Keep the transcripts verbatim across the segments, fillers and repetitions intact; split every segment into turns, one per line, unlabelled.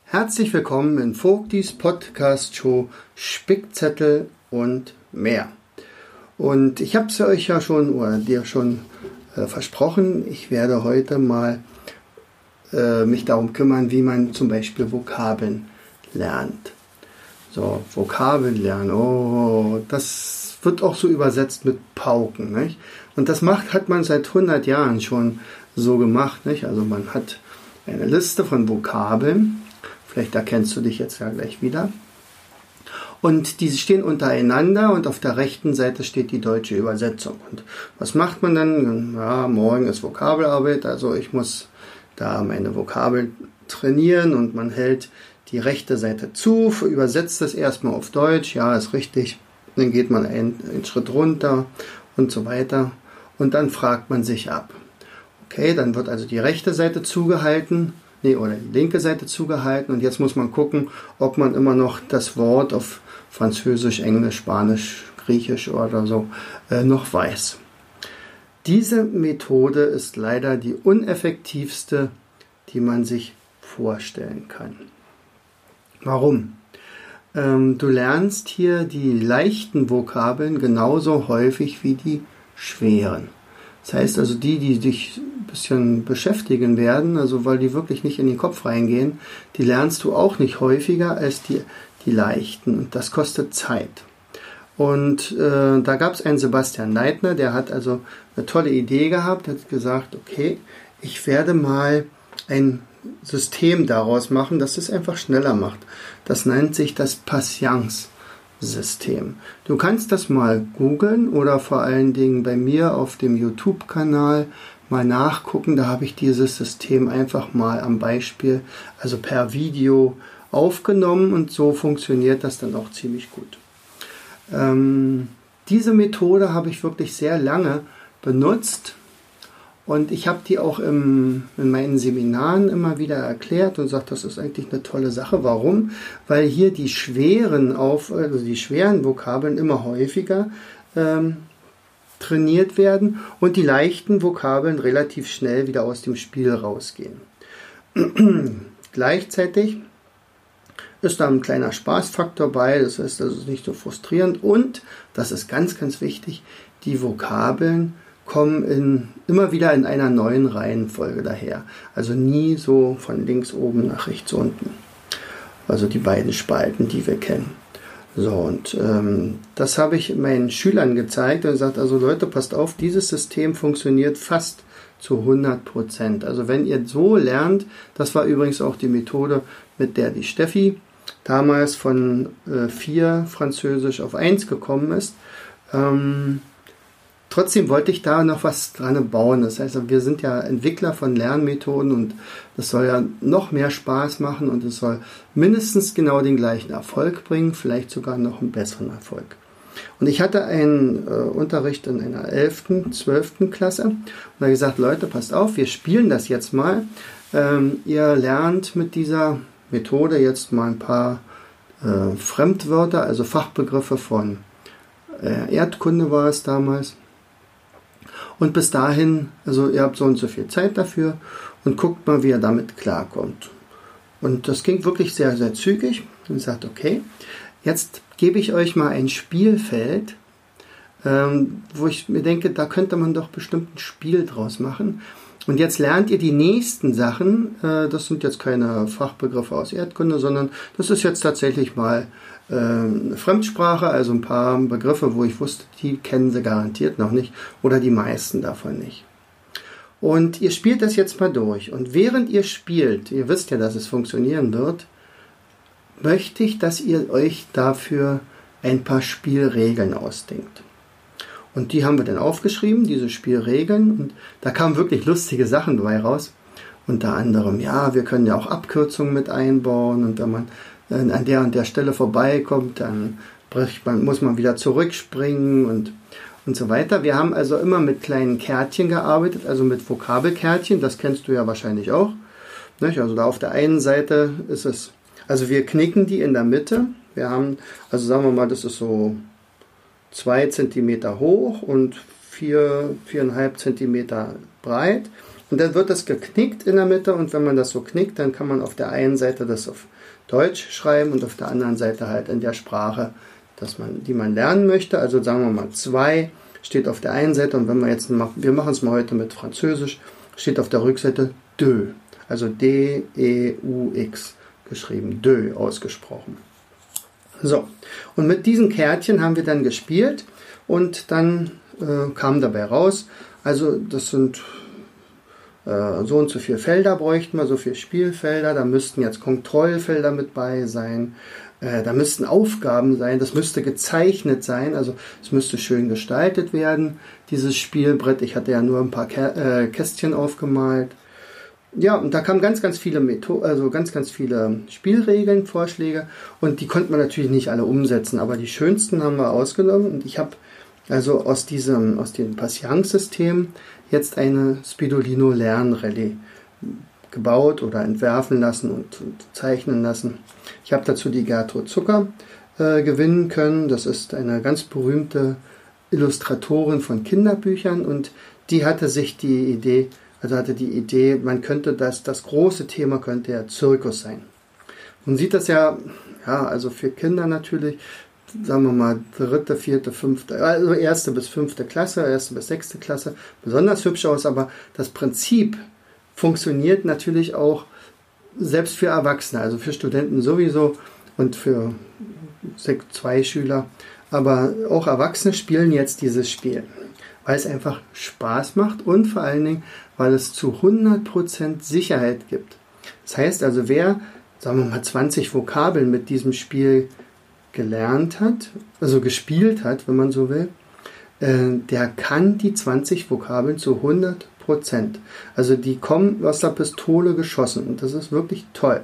Herzlich willkommen in Vogtis Podcast-Show Spickzettel und mehr. Und ich habe es euch ja schon oder dir schon äh, versprochen, ich werde heute mal äh, mich darum kümmern, wie man zum Beispiel Vokabeln lernt. So, Vokabeln lernen, oh, das wird auch so übersetzt mit Pauken, nicht? Und das macht, hat man seit hundert Jahren schon so gemacht, nicht? Also man hat eine Liste von Vokabeln. Vielleicht erkennst du dich jetzt ja gleich wieder. Und diese stehen untereinander und auf der rechten Seite steht die deutsche Übersetzung. Und was macht man dann? Ja, morgen ist Vokabelarbeit, also ich muss da meine Vokabeln trainieren und man hält die rechte Seite zu, übersetzt das erstmal auf Deutsch, ja, ist richtig. Dann geht man einen, einen Schritt runter und so weiter. Und dann fragt man sich ab. Okay, dann wird also die rechte Seite zugehalten. Nee, oder die linke Seite zugehalten und jetzt muss man gucken, ob man immer noch das Wort auf Französisch, Englisch, Spanisch, Griechisch oder so äh, noch weiß. Diese Methode ist leider die uneffektivste, die man sich vorstellen kann. Warum? Ähm, du lernst hier die leichten Vokabeln genauso häufig wie die schweren. Das heißt also, die, die dich ein bisschen beschäftigen werden, also weil die wirklich nicht in den Kopf reingehen, die lernst du auch nicht häufiger als die, die leichten. Und das kostet Zeit. Und äh, da gab es einen Sebastian Leitner, der hat also eine tolle Idee gehabt, hat gesagt, okay, ich werde mal ein System daraus machen, das es einfach schneller macht. Das nennt sich das Patience System. Du kannst das mal googeln oder vor allen Dingen bei mir auf dem YouTube-Kanal mal nachgucken. Da habe ich dieses System einfach mal am Beispiel, also per Video aufgenommen und so funktioniert das dann auch ziemlich gut. Ähm, diese Methode habe ich wirklich sehr lange benutzt und ich habe die auch im, in meinen Seminaren immer wieder erklärt und gesagt, das ist eigentlich eine tolle Sache. Warum? Weil hier die schweren, auf, also die schweren Vokabeln immer häufiger ähm, trainiert werden und die leichten Vokabeln relativ schnell wieder aus dem Spiel rausgehen. Gleichzeitig ist da ein kleiner Spaßfaktor bei, das heißt, das ist nicht so frustrierend und, das ist ganz, ganz wichtig, die Vokabeln kommen in, immer wieder in einer neuen Reihenfolge daher. Also nie so von links oben nach rechts unten. Also die beiden Spalten, die wir kennen. So, und ähm, das habe ich meinen Schülern gezeigt und gesagt, also Leute, passt auf, dieses System funktioniert fast zu hundert Prozent. Also wenn ihr so lernt, das war übrigens auch die Methode, mit der die Steffi damals von äh, vier Französisch auf eins gekommen ist, ähm, trotzdem wollte ich da noch was dran bauen. Das heißt, wir sind ja Entwickler von Lernmethoden und das soll ja noch mehr Spaß machen und es soll mindestens genau den gleichen Erfolg bringen, vielleicht sogar noch einen besseren Erfolg. Und ich hatte einen äh, Unterricht in einer elften, zwölften Klasse und da gesagt, Leute, passt auf, wir spielen das jetzt mal. Ähm, ihr lernt mit dieser Methode jetzt mal ein paar äh, Fremdwörter, also Fachbegriffe von äh, Erdkunde war es damals. Und bis dahin, also ihr habt so und so viel Zeit dafür und guckt mal, wie ihr damit klarkommt. Und das ging wirklich sehr, sehr zügig und sagt, okay, jetzt gebe ich euch mal ein Spielfeld, ähm, wo ich mir denke, da könnte man doch bestimmt ein Spiel draus machen. Und jetzt lernt ihr die nächsten Sachen, äh, das sind jetzt keine Fachbegriffe aus Erdkunde, sondern das ist jetzt tatsächlich mal eine Fremdsprache, also ein paar Begriffe, wo ich wusste, die kennen sie garantiert noch nicht oder die meisten davon nicht. Und ihr spielt das jetzt mal durch. Und während ihr spielt, ihr wisst ja, dass es funktionieren wird, möchte ich, dass ihr euch dafür ein paar Spielregeln ausdenkt. Und die haben wir dann aufgeschrieben, diese Spielregeln. Und da kamen wirklich lustige Sachen dabei raus. Unter anderem, ja, wir können ja auch Abkürzungen mit einbauen und wenn man an der und der Stelle vorbeikommt, dann bricht man, muss man wieder zurückspringen und, und so weiter. Wir haben also immer mit kleinen Kärtchen gearbeitet, also mit Vokabelkärtchen, das kennst du ja wahrscheinlich auch. Nicht? Also da auf der einen Seite ist es, also wir knicken die in der Mitte. Wir haben, also sagen wir mal, das ist so zwei Zentimeter hoch und vier, viereinhalb Zentimeter breit. Und dann wird das geknickt in der Mitte und wenn man das so knickt, dann kann man auf der einen Seite das auf Deutsch schreiben und auf der anderen Seite halt in der Sprache, dass man, die man lernen möchte. Also sagen wir mal zwei steht auf der einen Seite und wenn wir jetzt machen, wir machen es mal heute mit Französisch, steht auf der Rückseite deux, also D E U X geschrieben, deux ausgesprochen. So, und mit diesen Kärtchen haben wir dann gespielt und dann äh, kam dabei raus, also das sind äh, so und so viele Felder bräuchten wir, so viele Spielfelder, da müssten jetzt Kontrollfelder mit bei sein, äh, da müssten Aufgaben sein, das müsste gezeichnet sein, also es müsste schön gestaltet werden, dieses Spielbrett, ich hatte ja nur ein paar Kä äh, Kästchen aufgemalt. Ja, und da kamen ganz, ganz viele Methoden, also ganz, ganz viele Spielregeln, Vorschläge und die konnte man natürlich nicht alle umsetzen, aber die schönsten haben wir ausgenommen und ich habe also aus diesem, aus dem Passions-System jetzt eine Spidolino Lernrallye gebaut oder entwerfen lassen und, und zeichnen lassen. Ich habe dazu die Gertrud Zucker äh, gewinnen können, das ist eine ganz berühmte Illustratorin von Kinderbüchern und die hatte sich die Idee Also hatte die Idee, man könnte das, das große Thema könnte ja Zirkus sein. Man sieht das ja, ja, also für Kinder natürlich, sagen wir mal, dritte, vierte, fünfte, also erste bis fünfte Klasse, erste bis sechste Klasse, besonders hübsch aus, aber das Prinzip funktioniert natürlich auch selbst für Erwachsene, also für Studenten sowieso und für zwei Schüler, aber auch Erwachsene spielen jetzt dieses Spiel, weil es einfach Spaß macht und vor allen Dingen, weil es zu hundert Prozent Sicherheit gibt. Das heißt also, wer, sagen wir mal, zwanzig Vokabeln mit diesem Spiel gelernt hat, also gespielt hat, wenn man so will, äh, der kann die zwanzig Vokabeln zu hundert Prozent. Also die kommen aus der Pistole geschossen und das ist wirklich toll.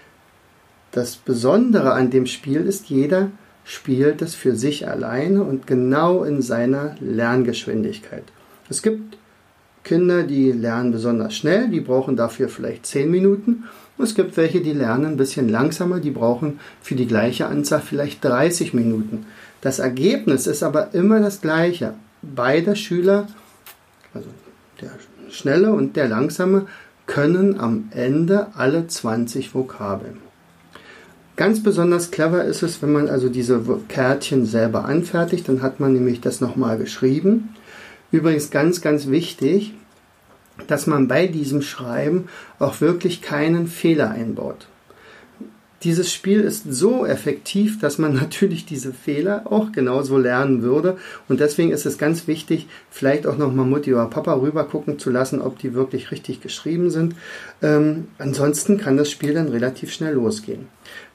Das Besondere an dem Spiel ist, jeder spielt es für sich alleine und genau in seiner Lerngeschwindigkeit. Es gibt Kinder, die lernen besonders schnell, die brauchen dafür vielleicht zehn Minuten. Und es gibt welche, die lernen ein bisschen langsamer, die brauchen für die gleiche Anzahl vielleicht dreißig Minuten. Das Ergebnis ist aber immer das gleiche. Beide Schüler, also der Schnelle und der Langsame, können am Ende alle zwanzig Vokabeln. Ganz besonders clever ist es, wenn man also diese Kärtchen selber anfertigt, dann hat man nämlich das nochmal geschrieben. Übrigens ganz, ganz wichtig, dass man bei diesem Schreiben auch wirklich keinen Fehler einbaut. Dieses Spiel ist so effektiv, dass man natürlich diese Fehler auch genauso lernen würde. Und deswegen ist es ganz wichtig, vielleicht auch nochmal Mutti oder Papa rüber gucken zu lassen, ob die wirklich richtig geschrieben sind. Ähm, ansonsten kann das Spiel dann relativ schnell losgehen.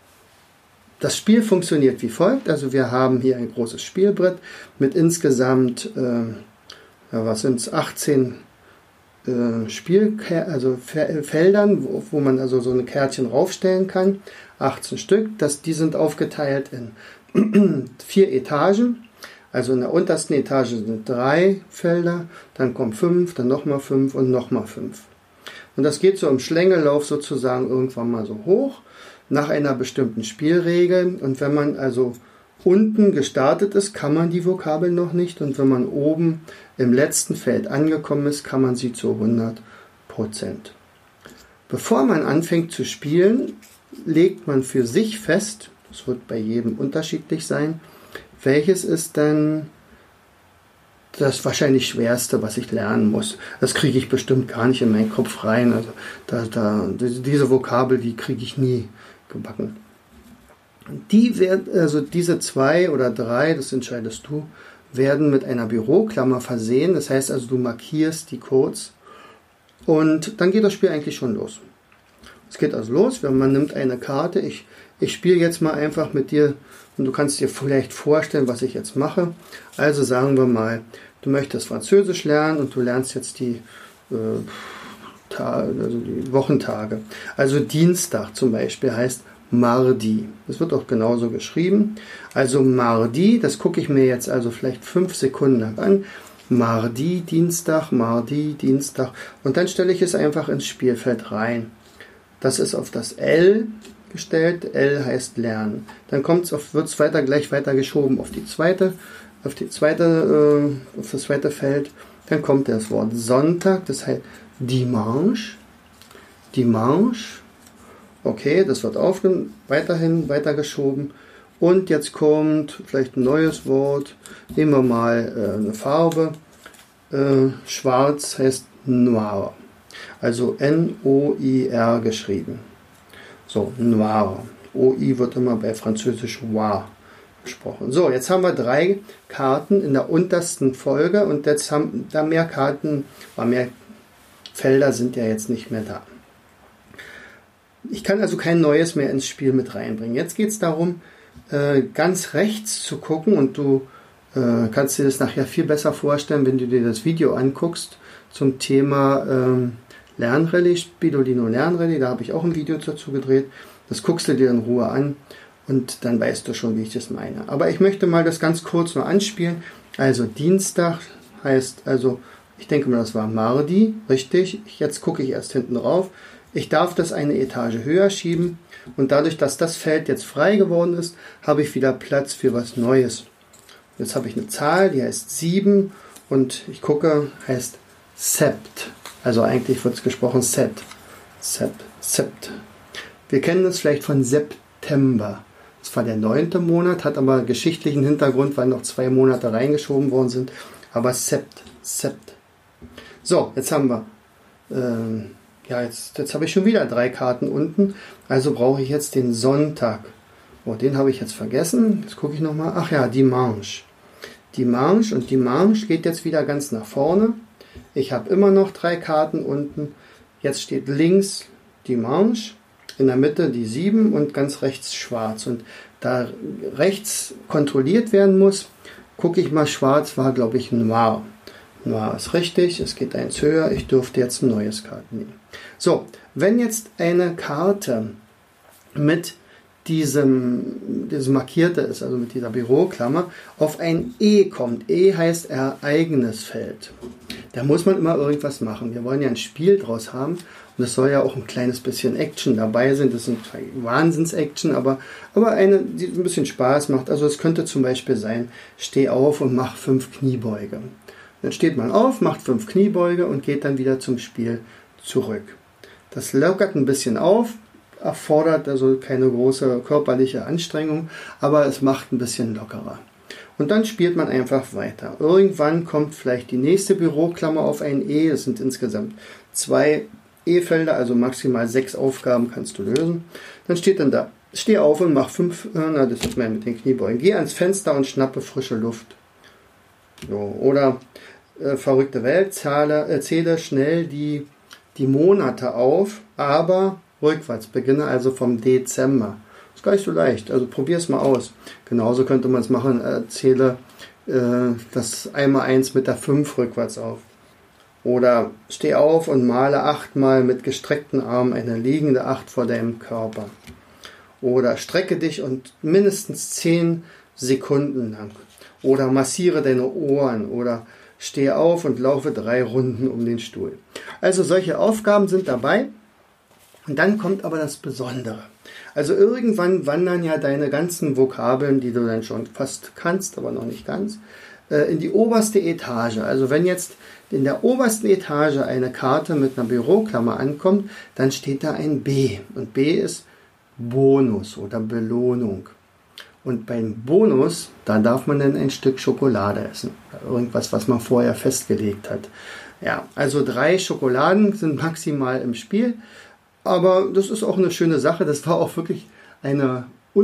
Das Spiel funktioniert wie folgt. Also wir haben hier ein großes Spielbrett mit insgesamt äh, Ja, was sind es, achtzehn äh, Spiel, also Feldern, wo, wo man also so eine Kärtchen raufstellen kann. achtzehn Stück. Das, die sind aufgeteilt in vier Etagen. Also in der untersten Etage sind drei Felder, dann kommen fünf, dann nochmal fünf und nochmal fünf. Und das geht so im Schlängellauf sozusagen irgendwann mal so hoch, nach einer bestimmten Spielregel. Und wenn man also unten gestartet ist, kann man die Vokabeln noch nicht und wenn man oben im letzten Feld angekommen ist, kann man sie zu hundert Prozent. Bevor man anfängt zu spielen, legt man für sich fest, das wird bei jedem unterschiedlich sein, welches ist denn das wahrscheinlich Schwerste, was ich lernen muss. Das kriege ich bestimmt gar nicht in meinen Kopf rein. Also da, da, diese Vokabel, die kriege ich nie gebacken. Die werden, also diese zwei oder drei, das entscheidest du, werden mit einer Büroklammer versehen. Das heißt also, du markierst die kurz und dann geht das Spiel eigentlich schon los. Es geht also los, wenn man nimmt eine Karte. Ich, ich spiele jetzt mal einfach mit dir und du kannst dir vielleicht vorstellen, was ich jetzt mache. Also sagen wir mal, du möchtest Französisch lernen und du lernst jetzt die, äh, Tage, also die Wochentage. Also Dienstag zum Beispiel heißt Mardi. Das wird auch genauso geschrieben. Also Mardi, das gucke ich mir jetzt also vielleicht fünf Sekunden lang an. Mardi, Dienstag, Mardi, Dienstag. Und dann stelle ich es einfach ins Spielfeld rein. Das ist auf das L gestellt. L heißt Lernen. Dann kommt's auf, wird es weiter, gleich weiter geschoben auf die zweite, auf die zweite, äh, auf das zweite Feld. Dann kommt das Wort Sonntag, das heißt Dimanche. Dimanche. Okay, das wird aufgenommen, weiterhin weitergeschoben. Und jetzt kommt vielleicht ein neues Wort. Nehmen wir mal äh, eine Farbe. Äh, schwarz heißt noir. Also N O I R geschrieben. So, noir. O I wird immer bei Französisch noir gesprochen. So, jetzt haben wir drei Karten in der untersten Folge und jetzt haben da mehr Karten, aber mehr Felder sind ja jetzt nicht mehr da. Ich kann also kein Neues mehr ins Spiel mit reinbringen. Jetzt geht es darum, äh, ganz rechts zu gucken und du äh, kannst dir das nachher viel besser vorstellen, wenn du dir das Video anguckst zum Thema ähm, Lernrallye, Spidolino Lernrallye. Da habe ich auch ein Video dazu gedreht. Das guckst du dir in Ruhe an und dann weißt du schon, wie ich das meine. Aber ich möchte mal das ganz kurz nur anspielen. Also Dienstag heißt, also ich denke mal, das war Mardi, richtig. Jetzt gucke ich erst hinten drauf. Ich darf das eine Etage höher schieben und dadurch, dass das Feld jetzt frei geworden ist, habe ich wieder Platz für was Neues. Jetzt habe ich eine Zahl, die heißt sieben und ich gucke, heißt Sept. Also eigentlich wird es gesprochen Sept. Sept. Sept. Wir kennen das vielleicht von September. Das war der neunte Monat, hat aber geschichtlichen Hintergrund, weil noch zwei Monate reingeschoben worden sind. Aber Sept. Sept. So, jetzt haben wir... Ähm, Ja, jetzt, jetzt habe ich schon wieder drei Karten unten, also brauche ich jetzt den Sonntag. Oh, den habe ich jetzt vergessen. Jetzt gucke ich nochmal. Ach ja, Dimanche. Dimanche und Dimanche geht jetzt wieder ganz nach vorne. Ich habe immer noch drei Karten unten. Jetzt steht links Dimanche, in der Mitte die sieben und ganz rechts schwarz. Und da rechts kontrolliert werden muss, gucke ich mal, schwarz war, glaube ich, noir. Noir ist richtig, es geht eins höher, ich dürfte jetzt ein neues Karten nehmen. So, wenn jetzt eine Karte mit diesem, diesem Markierte ist, also mit dieser Büroklammer, auf ein E kommt, E heißt Ereignisfeld, da muss man immer irgendwas machen. Wir wollen ja ein Spiel draus haben und es soll ja auch ein kleines bisschen Action dabei sein. Das sind Wahnsinns-Action, aber, aber eine, die ein bisschen Spaß macht. Also es könnte zum Beispiel sein, steh auf und mach fünf Kniebeuge. Dann steht man auf, macht fünf Kniebeuge und geht dann wieder zum Spiel zurück. Das lockert ein bisschen auf, erfordert also keine große körperliche Anstrengung, aber es macht ein bisschen lockerer. Und dann spielt man einfach weiter. Irgendwann kommt vielleicht die nächste Büroklammer auf ein E. Es sind insgesamt zwei E-Felder, also maximal sechs Aufgaben kannst du lösen. Dann steht dann da, steh auf und mach fünf, na, das ist mehr mit den Kniebeugen. Geh ans Fenster und schnappe frische Luft. So, oder äh, verrückte Welt, zahle, äh, zähle schnell die, die Monate auf, aber rückwärts, beginne also vom Dezember. Das ist gar nicht so leicht, also probier es mal aus. Genauso könnte man es machen, äh, zähle äh, das einmal eins mit der fünf rückwärts auf. Oder steh auf und male achtmal mit gestreckten Armen eine liegende acht vor deinem Körper. Oder strecke dich und mindestens zehn Sekunden lang. Oder massiere deine Ohren oder stehe auf und laufe drei Runden um den Stuhl. Also solche Aufgaben sind dabei. Und dann kommt aber das Besondere. Also irgendwann wandern ja deine ganzen Vokabeln, die du dann schon fast kannst, aber noch nicht ganz, in die oberste Etage. Also wenn jetzt in der obersten Etage eine Karte mit einer Büroklammer ankommt, dann steht da ein B. Und B ist Bonus oder Belohnung. Und beim Bonus, da darf man dann ein Stück Schokolade essen. Irgendwas, was man vorher festgelegt hat. Ja, also drei Schokoladen sind maximal im Spiel. Aber das ist auch eine schöne Sache. Das war auch wirklich eine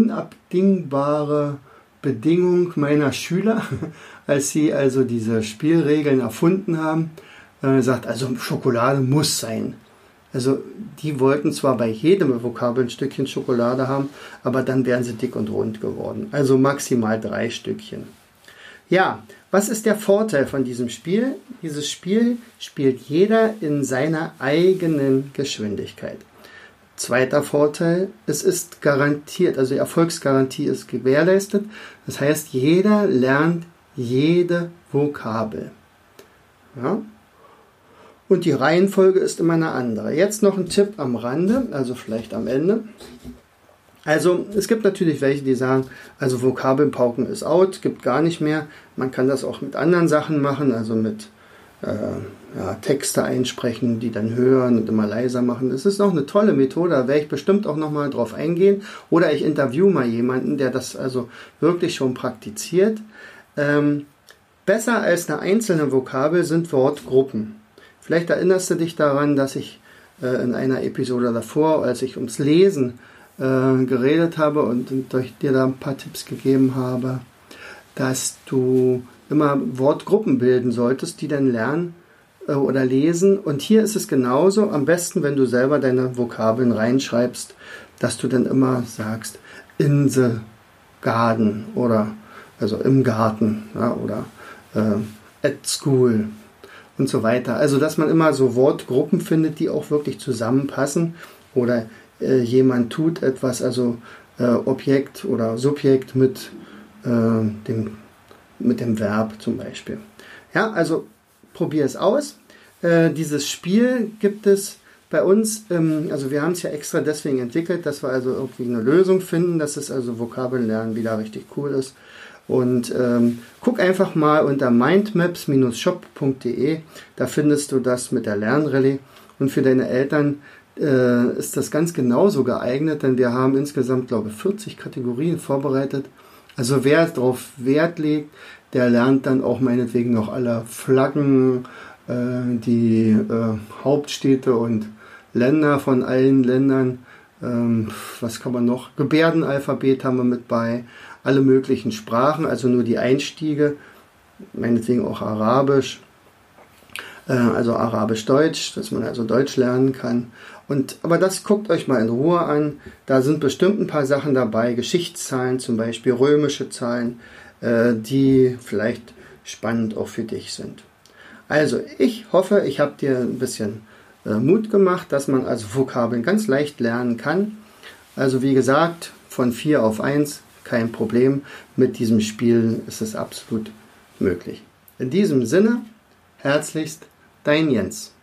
unabdingbare Bedingung meiner Schüler, als sie also diese Spielregeln erfunden haben. Äh, sagt, also Schokolade muss sein. Also die wollten zwar bei jedem Vokabel ein Stückchen Schokolade haben, aber dann wären sie dick und rund geworden. Also maximal drei Stückchen. Ja, was ist der Vorteil von diesem Spiel? Dieses Spiel spielt jeder in seiner eigenen Geschwindigkeit. Zweiter Vorteil, es ist garantiert, also die Erfolgsgarantie ist gewährleistet. Das heißt, jeder lernt jede Vokabel. Ja? Und die Reihenfolge ist immer eine andere. Jetzt noch ein Tipp am Rande, also vielleicht am Ende. Also es gibt natürlich welche, die sagen, also Vokabeln pauken ist out, gibt gar nicht mehr. Man kann das auch mit anderen Sachen machen, also mit äh, ja, Texte einsprechen, die dann hören und immer leiser machen. Das ist auch eine tolle Methode, da werde ich bestimmt auch nochmal drauf eingehen. Oder ich interview mal jemanden, der das also wirklich schon praktiziert. Ähm, besser als eine einzelne Vokabel sind Wortgruppen. Vielleicht erinnerst du dich daran, dass ich äh, in einer Episode davor, als ich ums Lesen äh, geredet habe und, und dir da ein paar Tipps gegeben habe, dass du immer Wortgruppen bilden solltest, die dann lernen äh, oder lesen. Und hier ist es genauso. Am besten, wenn du selber deine Vokabeln reinschreibst, dass du dann immer sagst, in the garden oder also im Garten, ja, oder äh, at school und so weiter. Also, dass man immer so Wortgruppen findet, die auch wirklich zusammenpassen. Oder äh, jemand tut etwas, also äh, Objekt oder Subjekt mit äh, dem mit dem Verb zum Beispiel. Ja, also probier es aus. Äh, dieses Spiel gibt es bei uns, ähm, also wir haben es ja extra deswegen entwickelt, dass wir also irgendwie eine Lösung finden, dass es also Vokabellernen wieder richtig cool ist. Und ähm, guck einfach mal unter mindmaps Bindestrich shop Punkt de, da findest du das mit der Lernrallye. Und für deine Eltern äh, ist das ganz genauso geeignet, denn wir haben insgesamt, glaube ich, vierzig Kategorien vorbereitet. Also wer darauf Wert legt, der lernt dann auch meinetwegen noch alle Flaggen, äh, die äh, Hauptstädte und Länder von allen Ländern. Ähm, was kann man noch? Gebärdenalphabet haben wir mit bei. Alle möglichen Sprachen, also nur die Einstiege, meinetwegen auch Arabisch, äh, also Arabisch-Deutsch, dass man also Deutsch lernen kann. Und, aber das guckt euch mal in Ruhe an. Da sind bestimmt ein paar Sachen dabei, Geschichtszahlen zum Beispiel, römische Zahlen, äh, die vielleicht spannend auch für dich sind. Also ich hoffe, ich habe dir ein bisschen äh, Mut gemacht, dass man also Vokabeln ganz leicht lernen kann. Also wie gesagt, von vier auf eins, kein Problem. Mit diesem Spiel ist es absolut möglich. In diesem Sinne, herzlichst, dein Jens.